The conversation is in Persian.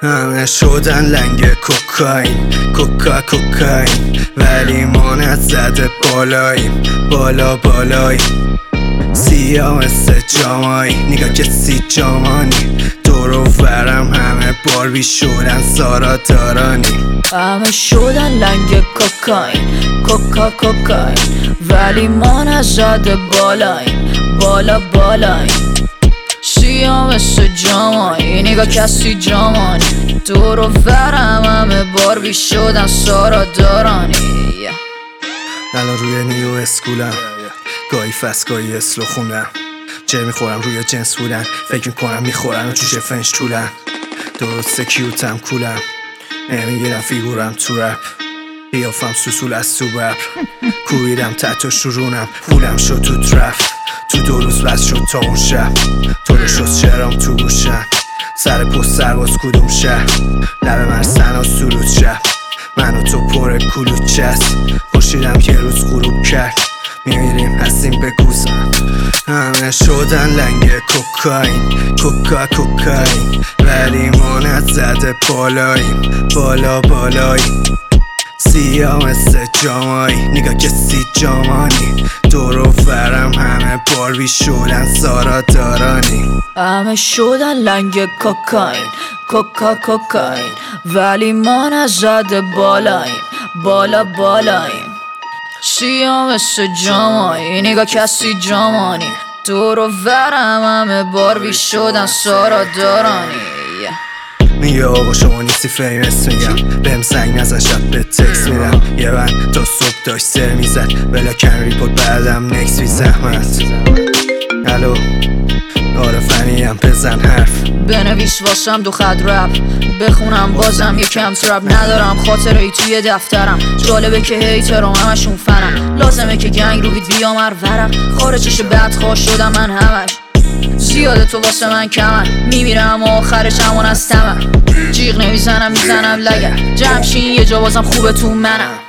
همه شدن لنگ کوکاین ولی مانت زده بالاییم بالاییم سیاه مثل جامایی نگاه که سی جامانی دور و ورم همه باربی شدن سارا دارانی همه شدن لنگ کوکاین ولی مانت زده بالاییم بالاییم سیاه مثل جامایی نگاه کسی جامانی دور و ورم همه باربی شدن سارا دارانی الان روی نیو اسکولم گاهی فست گاهی اسلو خوندم چه میخورم روی جنس بودن فکر میکنم میخورن و چوشه فنش طولن درسته کیوتم کولم نمیگیرم فیگورم تو رپ قیافم سوسول از تو ببر کویدم تحت شرونم پولم شد تو ترف تو 2 روز بس شد تا اون شب تو رو شد شرام تو گوشم سر پست سرباز کدوم شهر لب مرسن ها سرود شب من و تو پر کلوچه است خوشیدم که روز غروب کرد میمیریم هستیم به گوزم همه شدن لنگ کوکاین ولی مانت زده بالاییم بالاییم سیاه مثل جامایی نگاه که سی جامانی دور و ورم همه باربی شدن سارا دارانی همه شدن لنگ کوکاین ولی مانت زده بالاییم بالاییم سیاه مثل جامایی نگاه کسی جامانی دور و ورم همه باربی شدن سارا دارانی میگه آقا شما نیستی فیمس میگم بهم زنگ نزن شب به تکس میدم یه بند تا صبح داشت سر میزد بلاکن ریپورت بعدم نکس بی زحمت الو آره فنیم بزن حرف بنویس واسم 2 خط رپ بخونم بازم یکم ترپ ندارم خاطره ای توی دفترم جالبه که هیترام همشون فنم لازمه که گنگ رو بید بیام هر ورق خارجش بدخواه شدم من همش زیاده تو واسه من کمن میمیرم و آخرش همون از تمن جیغ نمیزنم میزنم لگر جمشین یه جا بازم خوبه تو منم